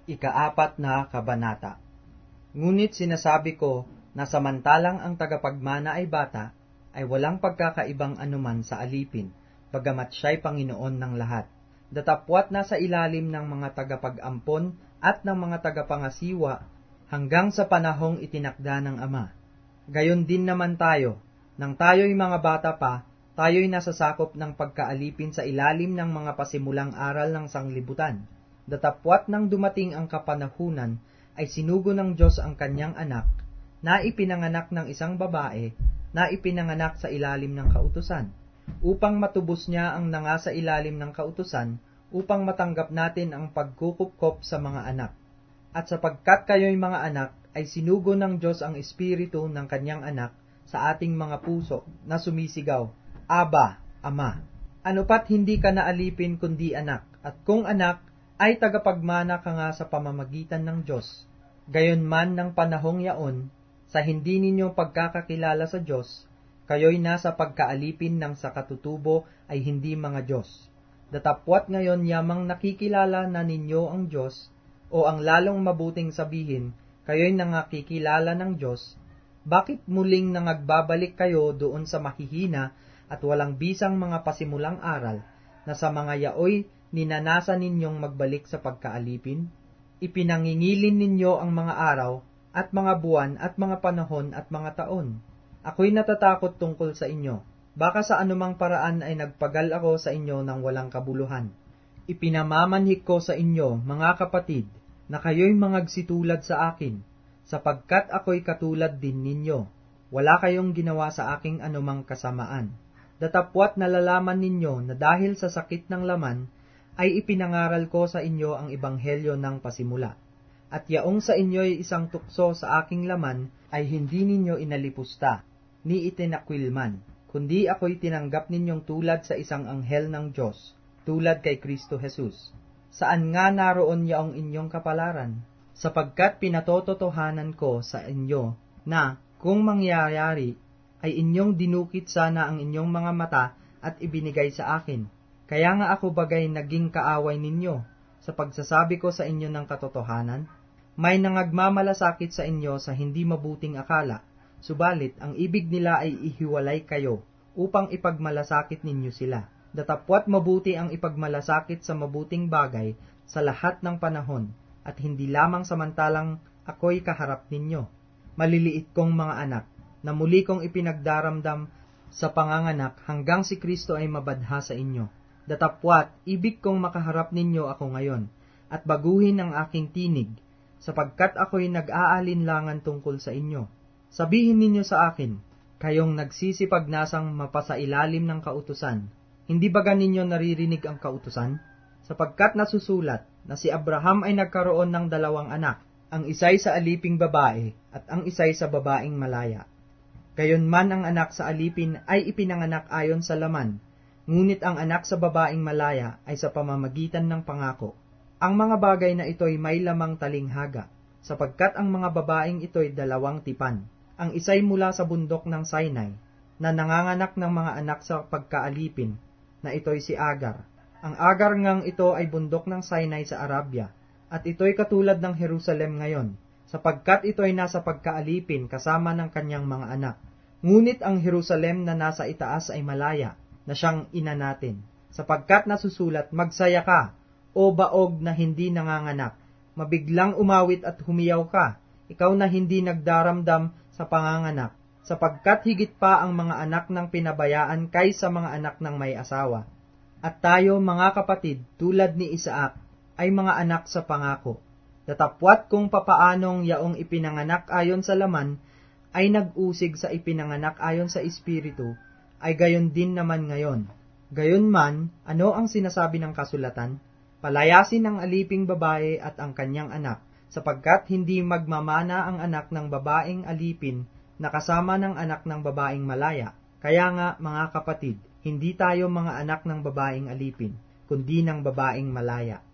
Ika-4 na kabanata. Ngunit sinasabi ko na samantalang ang tagapagmana ay bata, ay walang pagkakaibang anuman sa alipin, bagamat siya'y Panginoon ng lahat. Datapwat nasa ilalim ng mga tagapag-ampon at ng mga tagapangasiwa hanggang sa panahong itinakda ng Ama. Gayon din naman tayo, nang tayo'y mga bata pa, tayo'y nasasakop ng pagkaalipin sa ilalim ng mga pasimulang aral ng sanglibutan. Datapwat nang dumating ang kapanahunan, ay sinugo ng Diyos ang kanyang anak, na ipinanganak ng isang babae, na ipinanganak sa ilalim ng kautusan, upang matubos niya ang nanga sa ilalim ng kautusan, upang matanggap natin ang pagkukupkop sa mga anak. At sapagkat kayo'y mga anak, ay sinugo ng Diyos ang espiritu ng kanyang anak sa ating mga puso, na sumisigaw, Aba, Ama. Ano pat hindi ka naalipin kundi anak, at kung anak, ay tagapagmana ka nga sa pamamagitan ng Diyos. Gayon man ng panahong yaon, sa hindi ninyo pagkakakilala sa Diyos, kayo'y nasa pagkaalipin ng sa katutubo ay hindi mga Diyos. Datapwat ngayon yamang nakikilala na ninyo ang Diyos, o ang lalong mabuting sabihin, kayo'y nangakikilala ng Diyos, bakit muling nangagbabalik kayo doon sa mahihina at walang bisang mga pasimulang aral, na sa mga yaoy ninanasa ninyong magbalik sa pagkaalipin? Ipinangingilin ninyo ang mga araw, at mga buwan, at mga panahon, at mga taon. Ako'y natatakot tungkol sa inyo. Baka sa anumang paraan ay nagpagal ako sa inyo ng walang kabuluhan. Ipinamamanhik ko sa inyo, mga kapatid, na kayo'y mangagsitulad sa akin, sapagkat ako'y katulad din ninyo. Wala kayong ginawa sa aking anumang kasamaan. Datapwat nalalaman ninyo na dahil sa sakit ng laman, ay ipinangaral ko sa inyo ang ebanghelyo ng pasimula. At yaong sa inyo'y isang tukso sa aking laman, ay hindi ninyo inalipusta, ni itinakwilman, kundi ako'y tinanggap ninyong tulad sa isang anghel ng Diyos, tulad kay Kristo Jesus. Saan nga naroon yaong inyong kapalaran? Sapagkat pinatototohanan ko sa inyo, na, kung mangyayari, ay inyong dinukit sana ang inyong mga mata at ibinigay sa akin. Kaya nga ako bagay naging kaaway ninyo, sa pagsasabi ko sa inyo ng katotohanan. May nangagmamalasakit sa inyo sa hindi mabuting akala, subalit ang ibig nila ay ihiwalay kayo, upang ipagmalasakit ninyo sila. Datapwat mabuti ang ipagmalasakit sa mabuting bagay sa lahat ng panahon, at hindi lamang samantalang ako'y kaharap ninyo. Maliliit kong mga anak, na muli kong ipinagdaramdam sa panganganak hanggang si Kristo ay mabadha sa inyo. Datapwat, ibig kong makaharap ninyo ako ngayon, at baguhin ang aking tinig, sapagkat ako'y nag-aalinlangan tungkol sa inyo. Sabihin ninyo sa akin, kayong nagsisipagnasang mapasailalim ng kautusan, hindi ba ninyo naririnig ang kautusan? Sapagkat nasusulat na si Abraham ay nagkaroon ng 2 anak, ang isa'y sa aliping babae, at ang isa'y sa babaeng malaya. Gayon man ang anak sa alipin ay ipinanganak ayon sa laman, ngunit ang anak sa babaeng malaya ay sa pamamagitan ng pangako. Ang mga bagay na ito'y may lamang talinghaga, sapagkat ang mga babaeng ito'y 2 tipan. Ang isa'y mula sa bundok ng Sinai, na nanganganak ng mga anak sa pagkaalipin, na ito'y si Agar. Ang Agar ngang ito ay bundok ng Sinai sa Arabia, at ito'y katulad ng Jerusalem ngayon, sapagkat ito'y nasa pagkaalipin kasama ng kanyang mga anak. Ngunit ang Jerusalem na nasa itaas ay malaya, na siyang ina natin, sapagkat nasusulat, magsaya ka, o baog na hindi nanganganak, mabiglang umawit at humiyaw ka, ikaw na hindi nagdaramdam sa panganganak, sapagkat higit pa ang mga anak ng pinabayaan kaysa mga anak ng may asawa. At tayo, mga kapatid, tulad ni Isaac, ay mga anak sa pangako. Datapwat kung papaanong yaong ipinanganak ayon sa laman, ay nag-usig sa ipinanganak ayon sa espiritu, ay gayon din naman ngayon. Gayon man, ano ang sinasabi ng kasulatan? Palayasin ang aliping babae at ang kanyang anak, sapagkat hindi magmamana ang anak ng babaeng alipin na kasama ng anak ng babaeng malaya. Kaya nga, mga kapatid, hindi tayo mga anak ng babaeng alipin, kundi ng babaeng malaya.